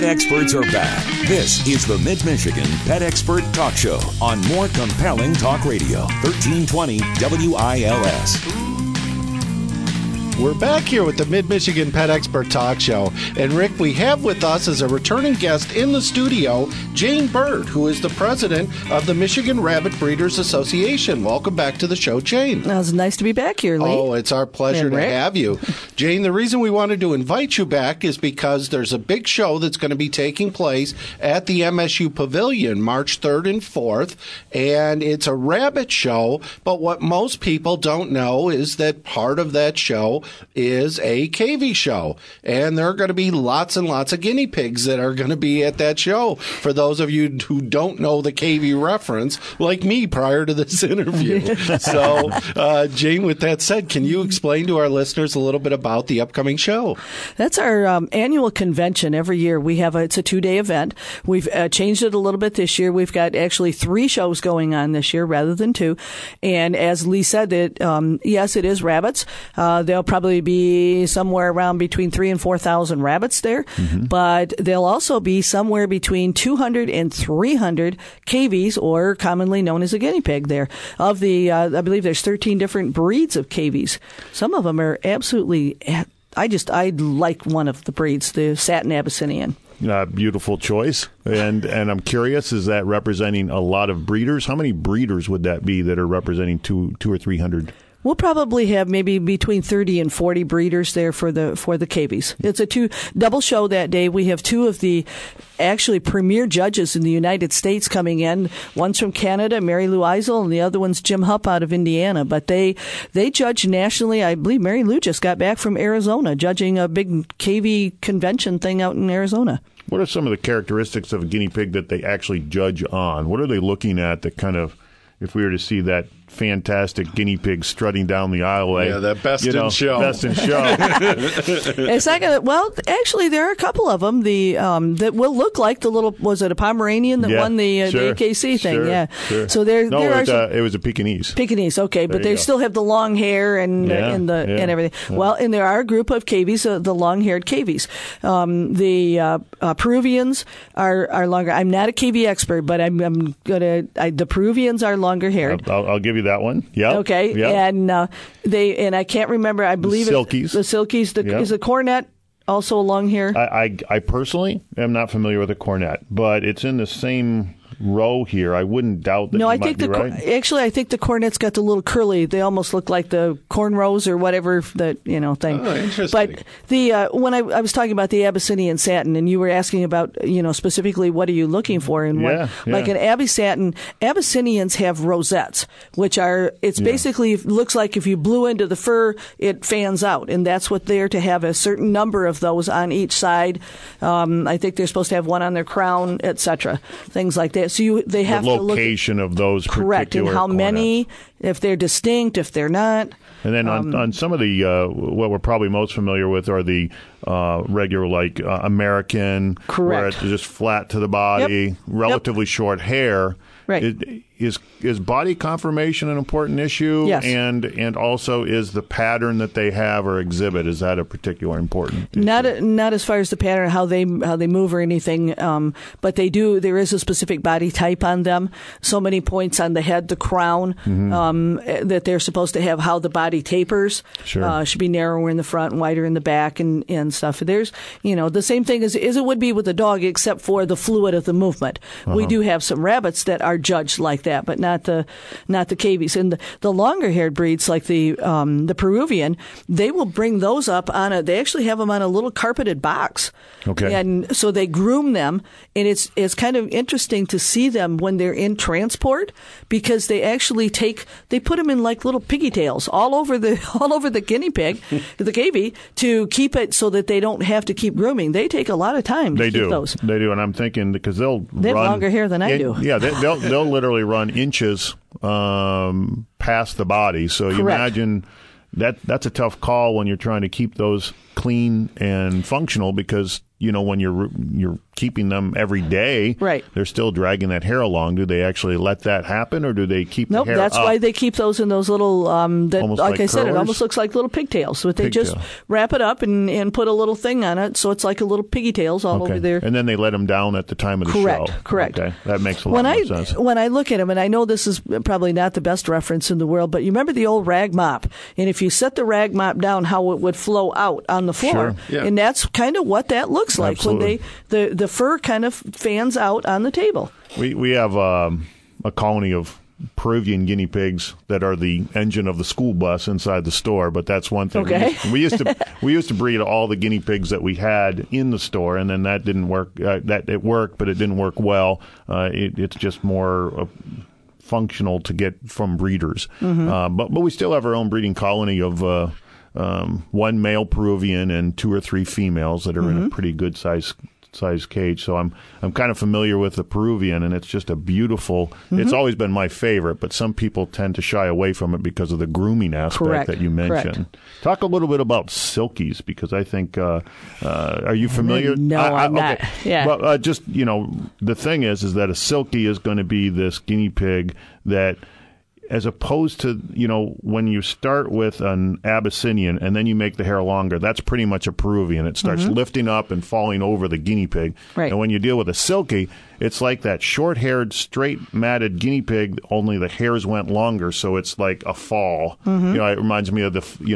experts are back. This is the Mid-Michigan Pet Expert Talk Show on More Compelling Talk Radio, 1320 WILS. We're back here with the Mid-Michigan Pet Expert Talk Show. And Rick, we have with us as a returning guest in the studio, Jane Bird, who is the president of the Michigan Rabbit Breeders Association. Welcome back to the show, Jane. It's nice to be back here, Lee. Oh, it's our pleasure to have you. Jane, the reason we wanted to invite you back is because there's a big show that's going to be taking place at the MSU Pavilion March 3rd and 4th, and it's a rabbit show, but what most people don't know is that part of that show is a KV show, and there are going to be lots and lots of guinea pigs that are going to be at that show. For those of you who don't know the KV reference, like me prior to this interview. So, Jane, with that said, can you explain to our listeners a little bit about the upcoming show? That's our annual convention. Every year we have it's a 2-day event. We've changed it a little bit this year. We've got actually 3 shows going on this year rather than 2. And as Lee said, yes, it is rabbits. There'll probably be somewhere around between 3,000 and 4,000 rabbits there, but there'll also be somewhere between 200 and 300 KVs, or commonly known as a guinea pig there. Of the, I believe there's 13 different breeds of KVs. Some of them are absolutely, I like one of the breeds, the Satin Abyssinian. Beautiful choice. And I'm curious, is that representing a lot of breeders? How many breeders would that be that are representing 200 or 300? We'll probably have maybe between 30 and 40 breeders there for the KVs. It's a double show that day. We have 2 of the actually premier judges in the United States coming in. One's from Canada, Mary Lou Eisel, and the other one's Jim Hupp out of Indiana. But they judge nationally. I believe Mary Lou just got back from Arizona, judging a big KV convention thing out in Arizona. What are some of the characteristics of a guinea pig that they actually judge on? What are they looking at that kind of, if we were to see that fantastic guinea pig strutting down the aisle. Yeah, that best in show. Best in show. It's not gonna, well, actually, there are a couple of them. That will look like the little, was it a Pomeranian that won the AKC thing? Sure, yeah. Sure. So there are it was a Pekingese. Pekingese, okay, but they still have the long hair and everything. Yeah. Well, and there are a group of KVs, the long-haired KVs. The Peruvians are longer. I'm not a KV expert, but the Peruvians are longer haired. I'll give you that one. Yeah. Okay. Yep. And I can't remember. I believe the Silkies. The Silkies. Is the Cornet also a long hair? I personally am not familiar with a Cornet, but it's in the same row here. I wouldn't doubt that. No, I think actually, I think the Cornet's got the little curly. They almost look like the cornrows or whatever that thing. Oh, interesting. But the when I was talking about the Abyssinian satin, and you were asking about specifically what are you looking for, and like an Abyssinians have rosettes, which are basically looks like if you blew into the fur, it fans out, and that's what they're to have a certain number of those on each side. I think they're supposed to have one on their crown, etc. Things like that. So they have the to look location of those correct, and how many, if they're distinct, if they're not. And then on some of the what we're probably most familiar with are the regular like American, correct, where it's just flat to the body, relatively short hair. Right. Is body conformation an important issue? Yes. And also is the pattern that they have or exhibit, is that a particular important issue? Not as far as the pattern, how they move or anything, but they do. There is a specific body type on them. So many points on the head, the crown, that they're supposed to have. How the body tapers should be narrower in the front and wider in the back and stuff. There's the same thing as it would be with a dog, except for the fluid of the movement. We do have some rabbits that are judged like that, but not the KVs. And the longer haired breeds like the Peruvian, they will bring those up they actually have them on a little carpeted box. Okay. And so they groom them, and it's kind of interesting to see them when they're in transport, because they actually put them in like little piggy tails all over the guinea pig, the KV, to keep it so that they don't have to keep grooming. They take a lot of time to keep those. They do, and I'm thinking because they have longer hair than I do. Yeah, they'll literally run inches past the body. So you imagine that's a tough call when you're trying to keep those clean and functional, because when you're keeping them every day, right, they're still dragging that hair along. Do they actually let that happen, or do they keep the hair that's up? why they keep those in those little, like I said, curlers? it almost looks like little pigtails. But they just wrap it up and put a little thing on it, so it's like a little piggy tails all over there. And then they let them down at the time of the show. Correct. Okay, that makes a lot more sense. When I look at them, and I know this is probably not the best reference in the world, but you remember the old rag mop? And if you set the rag mop down, how it would flow out on the floor. Sure. Yeah. And that's kind of what that looks like Absolutely. when the fur kind of fans out on the table. We have a colony of Peruvian guinea pigs that are the engine of the school bus inside the store, but that's one thing. Okay. We used to breed all the guinea pigs that we had in the store, and then that didn't work. That it worked, but it didn't work well. It's just more functional to get from breeders. Mm-hmm. But we still have our own breeding colony of one male Peruvian and 2 or 3 females that are in a pretty good size cage. So I'm kind of familiar with the Peruvian, and it's just a beautiful. It's always been my favorite, but some people tend to shy away from it because of the grooming aspect that you mentioned. Talk a little bit about silkies, because I think are you familiar? No, I'm not. Yeah. Well, just the thing is that a silkie is going to be this guinea pig that, as opposed to, when you start with an Abyssinian and then you make the hair longer, that's pretty much a Peruvian. It starts lifting up and falling over the guinea pig. Right. And when you deal with a silkie, it's like that short-haired, straight, matted guinea pig, only the hairs went longer, so it's like a fall. It reminds me of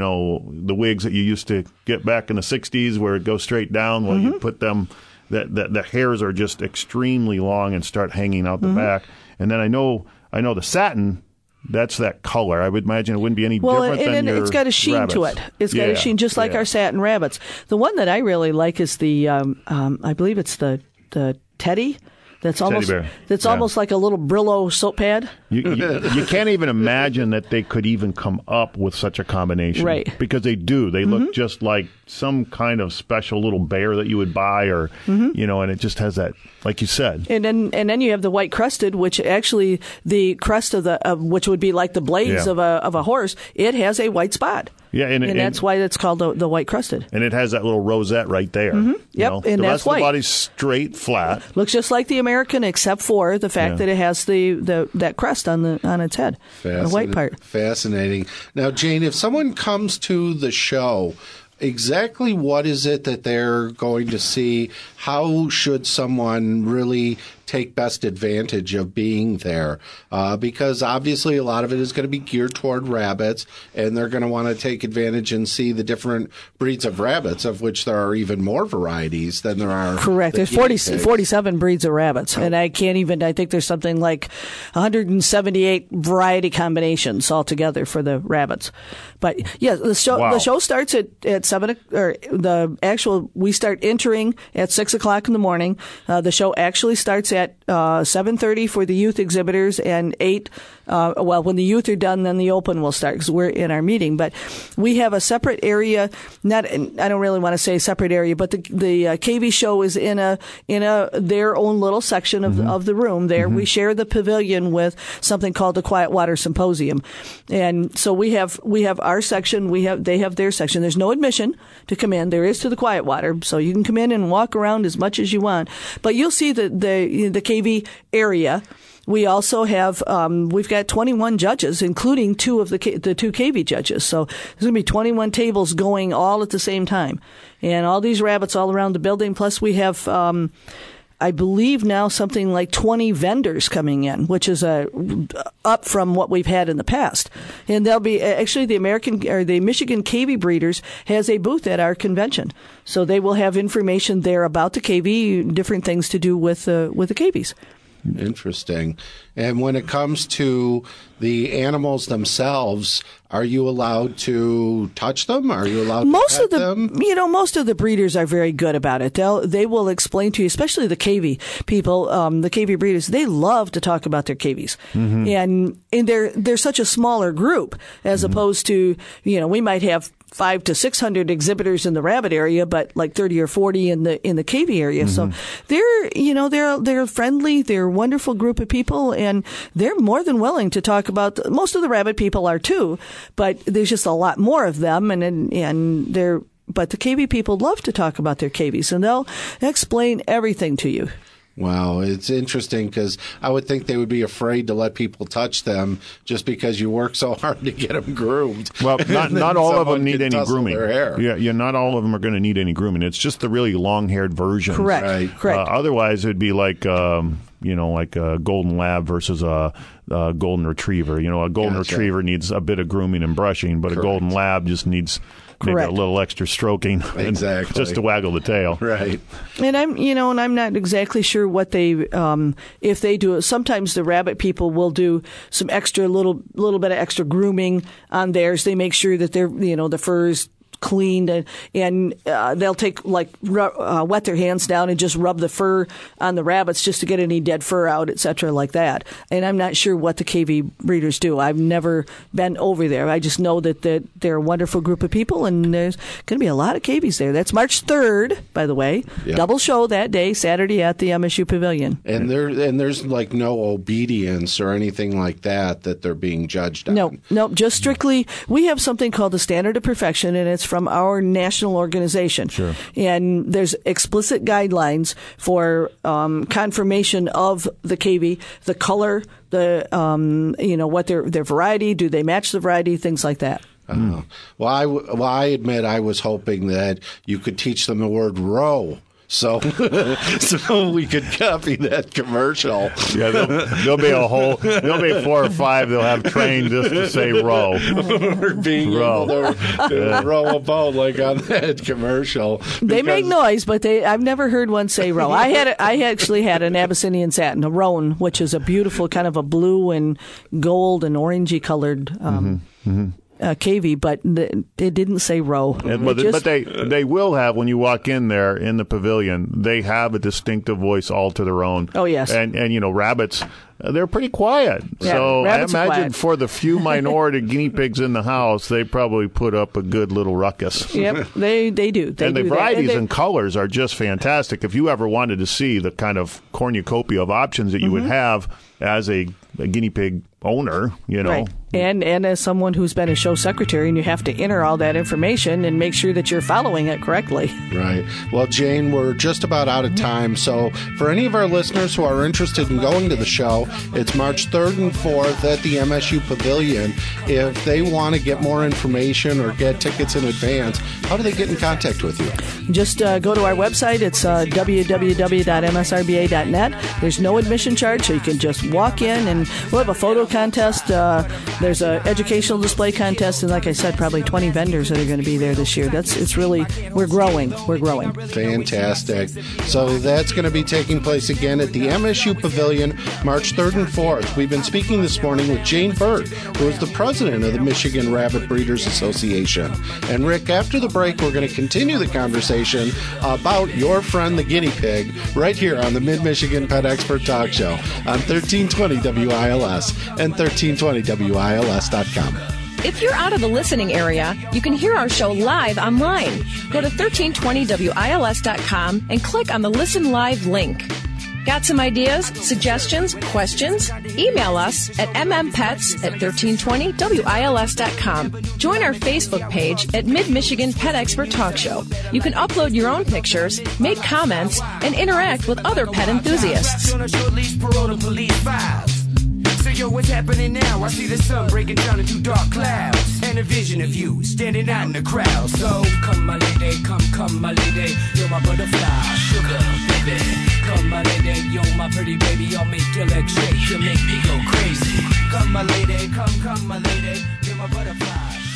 the wigs that you used to get back in the 60s where it goes straight down. Well, you put them, the hairs are just extremely long and start hanging out the back. And then I know the satin, that's that color. I would imagine it wouldn't be any different than your it's got a sheen rabbits. to it. It's got a sheen, just like our satin rabbits. The one that I really like is the, I believe it's the teddy. That's almost bear. That's almost like a little Brillo soap pad. You can't even imagine that they could even come up with such a combination, right? Because they do. They look just like some kind of special little bear that you would buy, or and it just has that, like you said. And then you have the white crested, which actually the crest of which would be like the blades of a horse. It has a white spot. Yeah, and that's why it's called the white crested. And it has that little rosette right there. Yep, and the that's rest white. of the body's straight, flat. Looks just like the American, except for the fact that it has that crest on its head, the white part. Fascinating. Now, Jane, if someone comes to the show, exactly what is it that they're going to see? How should someone really take best advantage of being there? Because obviously a lot of it is going to be geared toward rabbits, and they're going to want to take advantage and see the different breeds of rabbits, of which there are even more varieties than there are. Correct. There's 47 breeds of rabbits, and I think there's something like 178 variety combinations altogether for the rabbits. But yeah, the show starts at 7, or we start entering at 6:00 in the morning. The show actually starts at 7:30 for the youth exhibitors, and 8. When the youth are done, then the open will start, because we're in our meeting. But we have a separate area. I don't really want to say separate area, but the KV show is in their own little section of the room. There, we share the pavilion with something called the Quiet Water Symposium, and so we have our section. They have their section. There's no admission to come in. There is to the Quiet Water, so you can come in and walk around as much as you want. But you'll see the KV area. We also have we've got 21 judges, including 2 of the 2 KV judges. So there's going to be 21 tables going all at the same time, and all these rabbits all around the building. Plus, we have I believe now something like 20 vendors coming in, which is up from what we've had in the past. And they'll be actually the Michigan KV Breeders has a booth at our convention, so they will have information there about the KV, different things to do with the KVs. Interesting. And when it comes to the animals themselves, are you allowed to touch them? Are you allowed to pet them? Most of the breeders are very good about it. They will explain to you, especially the KV people, the KV breeders. They love to talk about their KVs, and they're such a smaller group as opposed to we might have 500 to 600 exhibitors in the rabbit area, but like 30 or 40 in the KV area. So they're friendly. They're a wonderful group of people, and they're more than willing to talk about. Most of the rabbit people are too, but there's just a lot more of them, and they're But the KV people love to talk about their KVs, and they'll explain everything to you. Wow, it's interesting because I would think they would be afraid to let people touch them just because you work so hard to get them groomed. Well, not all of them need any grooming. Their hair. Yeah, not all of them are going to need any grooming. It's just the really long-haired versions. Correct. Right. Correct. Otherwise, it'd be like like a golden lab versus a golden retriever. A golden retriever needs a bit of grooming and brushing, but a golden lab just needs maybe a little extra stroking, just to waggle the tail. Right. And I'm not exactly sure what they, if they do it. Sometimes the rabbit people will do some extra little bit of extra grooming on theirs. They make sure that they're, the fur's cleaned, and they'll take wet their hands down and just rub the fur on the rabbits just to get any dead fur out, etc., like that. And I'm not sure what the KV breeders do. I've never been over there. I just know that they're a wonderful group of people, and there's going to be a lot of KVs there. That's March 3rd, by the way. Yep. Double show that day, Saturday at the MSU Pavilion. And there's like no obedience or anything like that they're being judged on. No, just strictly. We have something called the Standard of Perfection, and it's from our national organization. Sure. And there's explicit guidelines for confirmation of the KV, the color, the what their variety, do they match the variety, things like that. Well, I admit I was hoping that you could teach them the word row. So we could copy that commercial. Yeah, there'll be 4 or 5 they'll have trained just to say row. Or being able to row a boat like on that commercial. They make noise, but I've never heard one say row. I actually had an Abyssinian satin, a roan, which is a beautiful kind of a blue and gold and orangey colored KV, but it didn't say row. But they will have, when you walk in there in the pavilion, they have a distinctive voice all to their own. Oh, yes. And rabbits, they're pretty quiet. Yeah, so I imagine quiet. For the few minority guinea pigs in the house, they probably put up a good little ruckus. Yep, they do. And the varieties and colors are just fantastic. If you ever wanted to see the kind of cornucopia of options that you would have as a guinea pig owner, Right. And as someone who's been a show secretary, and you have to enter all that information and make sure that you're following it correctly. Right. Well, Jane, we're just about out of time. So for any of our listeners who are interested in going to the show, it's March 3rd and 4th at the MSU Pavilion. If they want to get more information or get tickets in advance, how do they get in contact with you? Just go to our website. It's www.msrba.net. There's no admission charge, so you can just walk in, and we'll have a photo contest. There's an educational display contest, and like I said, probably 20 vendors that are going to be there this year. We're growing. Fantastic. So that's going to be taking place again at the MSU Pavilion, March 3rd and 4th. We've been speaking this morning with Jane Bird, who is the president of the Michigan Rabbit Breeders Association. And Rick, after the break, we're going to continue the conversation about your friend the guinea pig right here on the Mid-Michigan Pet Expert Talk Show on 1320 WILS and 1320WILS.com. If you're out of the listening area, you can hear our show live online. Go to 1320WILS.com and click on the Listen Live link. Got some ideas, suggestions, questions? Email us at mmpets@1320WILS.com. Join our Facebook page at Mid-Michigan Pet Expert Talk Show. You can upload your own pictures, make comments, and interact with other pet enthusiasts. So yo, what's happening now? I see the sun breaking down into dark clouds, and a vision of you standing out in the crowd. So come my lady, come my lady, you're my butterfly, sugar baby. Come my lady, you're my pretty baby, I'll make your legs shake, you make me go crazy. Come my lady, come my lady, you're my butterfly.